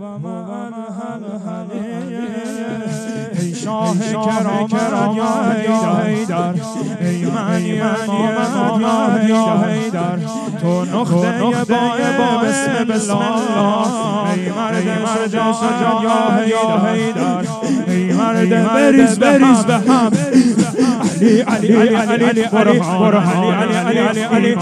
ای شاه کرامت یا حیدر، ای معنی امامت یا حیدر، تو نقطه با بسم الله، ای مرد شجاع یا حیدر، ای مرد بریز به هم، علی برهان، علی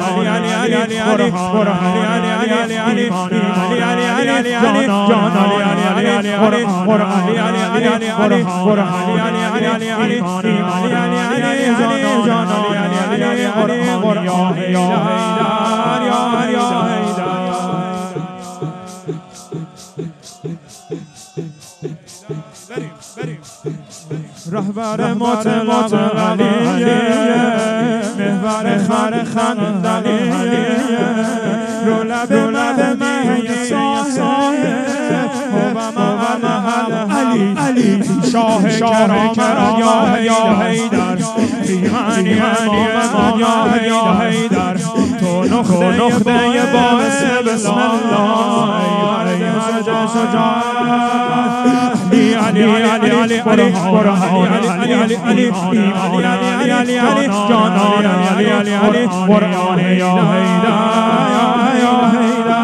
رهبر مطلق علیه، محور خندلیه، رو لب من صاحب علی، شاه کرامت یا حیدر، ایمانی امامت یا حیدر، تو نقطه باعث بسم الله، ای مرد شجاع علی برهان، علی جانان، علی برهان یا حیدر.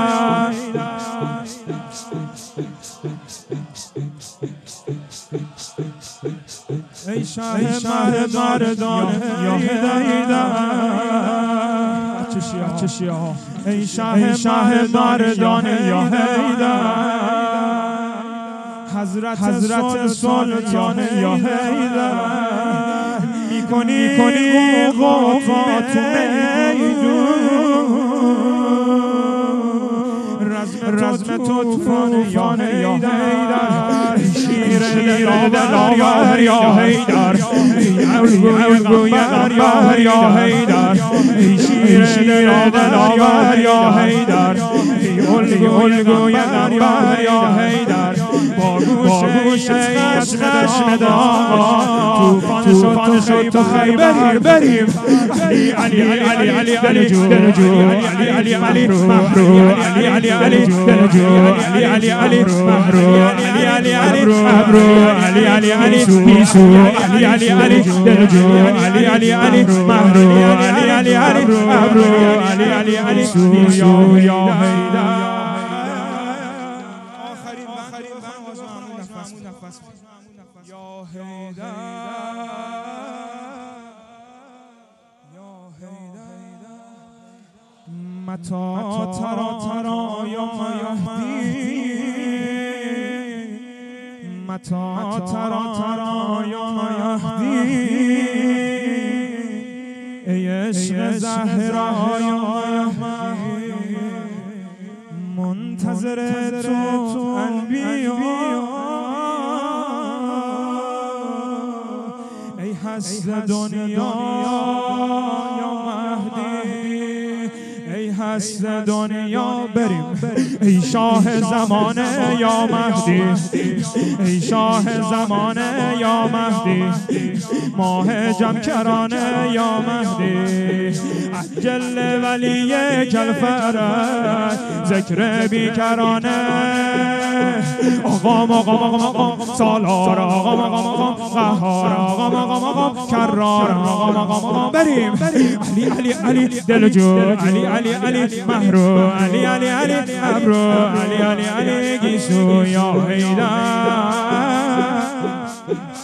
ای شاه مردان یا حیدر، ای شاه مردان یا حیدر، حضرت سلطان یا حیدر، میکنی قوقات رزم تو طوفان یا حیدر، شیر دلاور یا حیدر، گویر یا حیدر، شیر دلاور یا حیدر، گویر یا حیدر، با گوش خشم داغا طوفان شد تو خیبر، بریم علی متى ترى یا مهدی، متى ترى یا مهدی، ای عشق زهرا یا مهدی، منتظر تو انبیا، ای هست دنیا یا مهدی، ای هست دنیا، بریم ای شاه زمانه یا مهدی، ای شاه زمانه یا مهدی، ماه جمکرانه یا مهدی، عجل ولی کلفرد ذکر بیکرانه، آقا سالار، آقا قهار، آقا کرار، آقا بریم علی دلجو، علی محرو، علی ابرو، علی گیسو یا حیدر.